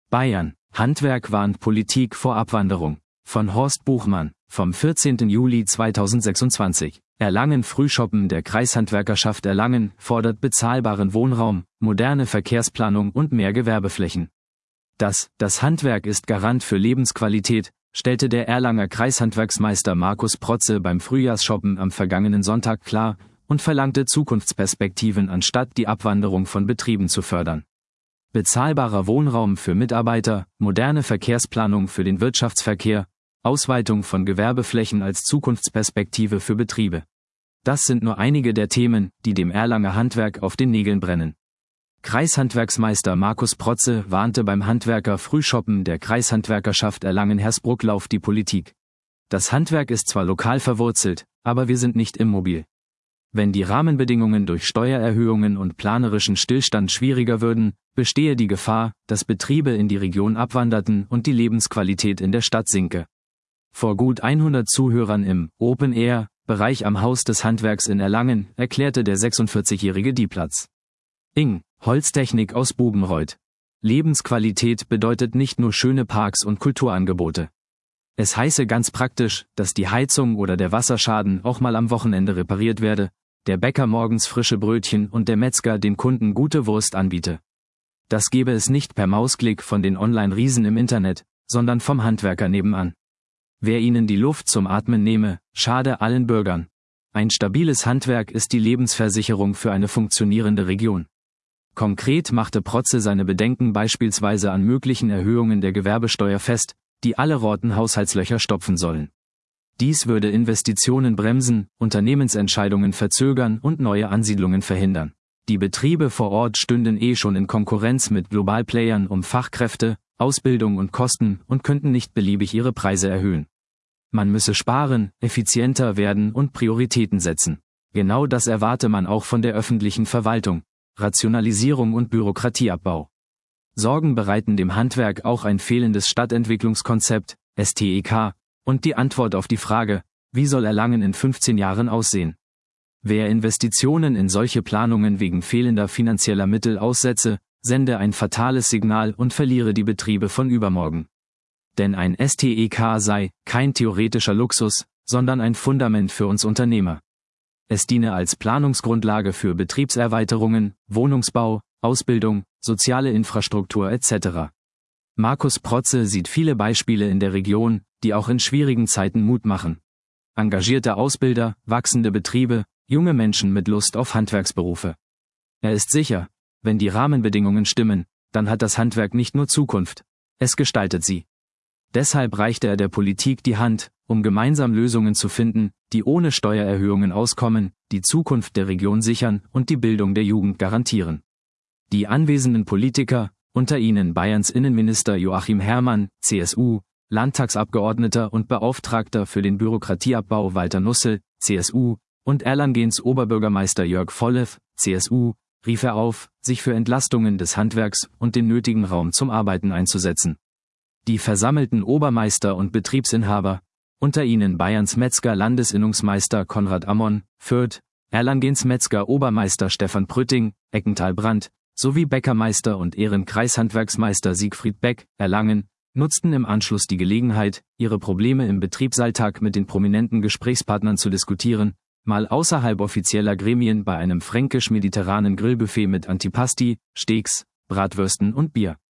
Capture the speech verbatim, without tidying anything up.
Bayern. Handwerk warnt Politik vor Abwanderung. Von Horst Buchmann, vom vierzehnten Juli zweitausendsechsundzwanzig. Erlangen. Frühschoppen der Kreishandwerkerschaft Erlangen fordert bezahlbaren Wohnraum, moderne Verkehrsplanung und mehr Gewerbeflächen. Das, das Handwerk ist Garant für Lebensqualität, stellte der Erlanger Kreishandwerksmeister Markus Protze beim Frühjahrsshoppen am vergangenen Sonntag klar und verlangte Zukunftsperspektiven, anstatt die Abwanderung von Betrieben zu fördern. Bezahlbarer Wohnraum für Mitarbeiter, moderne Verkehrsplanung für den Wirtschaftsverkehr, Ausweitung von Gewerbeflächen als Zukunftsperspektive für Betriebe. Das sind nur einige der Themen, die dem Erlanger Handwerk auf den Nägeln brennen. Kreishandwerksmeister Markus Protze warnte beim Handwerker-Frühschoppen der Kreishandwerkerschaft Erlangen-Hersbruck die Politik. Das Handwerk ist zwar lokal verwurzelt, aber wir sind nicht immobil. Wenn die Rahmenbedingungen durch Steuererhöhungen und planerischen Stillstand schwieriger würden, bestehe die Gefahr, dass Betriebe in die Region abwanderten und die Lebensqualität in der Stadt sinke. Vor gut hundert Zuhörern im Open-Air-Bereich am Haus des Handwerks in Erlangen erklärte der sechsundvierzigjährige Dieplatz. Ing. Holztechnik aus Bubenreuth. Lebensqualität bedeutet nicht nur schöne Parks und Kulturangebote. Es heiße ganz praktisch, dass die Heizung oder der Wasserschaden auch mal am Wochenende repariert werde, der Bäcker morgens frische Brötchen und der Metzger den Kunden gute Wurst anbiete. Das gebe es nicht per Mausklick von den Online-Riesen im Internet, sondern vom Handwerker nebenan. Wer ihnen die Luft zum Atmen nehme, schade allen Bürgern. Ein stabiles Handwerk ist die Lebensversicherung für eine funktionierende Region. Konkret machte Protze seine Bedenken beispielsweise an möglichen Erhöhungen der Gewerbesteuer fest, die alle Rottenhaushaltslöcher stopfen sollen. Dies würde Investitionen bremsen, Unternehmensentscheidungen verzögern und neue Ansiedlungen verhindern. Die Betriebe vor Ort stünden eh schon in Konkurrenz mit Globalplayern um Fachkräfte, Ausbildung und Kosten und könnten nicht beliebig ihre Preise erhöhen. Man müsse sparen, effizienter werden und Prioritäten setzen. Genau das erwarte man auch von der öffentlichen Verwaltung. Rationalisierung und Bürokratieabbau. Sorgen bereiten dem Handwerk auch ein fehlendes Stadtentwicklungskonzept, S T E K, und die Antwort auf die Frage, wie soll Erlangen in fünfzehn Jahren aussehen? Wer Investitionen in solche Planungen wegen fehlender finanzieller Mittel aussetze, sende ein fatales Signal und verliere die Betriebe von übermorgen. Denn ein S T E K sei kein theoretischer Luxus, sondern ein Fundament für uns Unternehmer. Es diene als Planungsgrundlage für Betriebserweiterungen, Wohnungsbau, Ausbildung, soziale Infrastruktur et cetera. Markus Protze sieht viele Beispiele in der Region, die auch in schwierigen Zeiten Mut machen. Engagierte Ausbilder, wachsende Betriebe, junge Menschen mit Lust auf Handwerksberufe. Er ist sicher, wenn die Rahmenbedingungen stimmen, dann hat das Handwerk nicht nur Zukunft, es gestaltet sie. Deshalb reichte er der Politik die Hand, um gemeinsam Lösungen zu finden, die ohne Steuererhöhungen auskommen, die Zukunft der Region sichern und die Bildung der Jugend garantieren. Die anwesenden Politiker, unter ihnen Bayerns Innenminister Joachim Herrmann, C S U, Landtagsabgeordneter und Beauftragter für den Bürokratieabbau Walter Nussel, C S U, und Erlangens Oberbürgermeister Jörg Vollew, C S U, rief er auf, sich für Entlastungen des Handwerks und den nötigen Raum zum Arbeiten einzusetzen. Die versammelten Obermeister und Betriebsinhaber, unter ihnen Bayerns Metzger-Landesinnungsmeister Konrad Ammon, Fürth, Erlangens Metzger-Obermeister Stefan Prütting, Eckental-Brandt, sowie Bäckermeister und Ehrenkreishandwerksmeister Siegfried Beck, Erlangen, nutzten im Anschluss die Gelegenheit, ihre Probleme im Betriebsalltag mit den prominenten Gesprächspartnern zu diskutieren, mal außerhalb offizieller Gremien bei einem fränkisch-mediterranen Grillbuffet mit Antipasti, Steaks, Bratwürsten und Bier.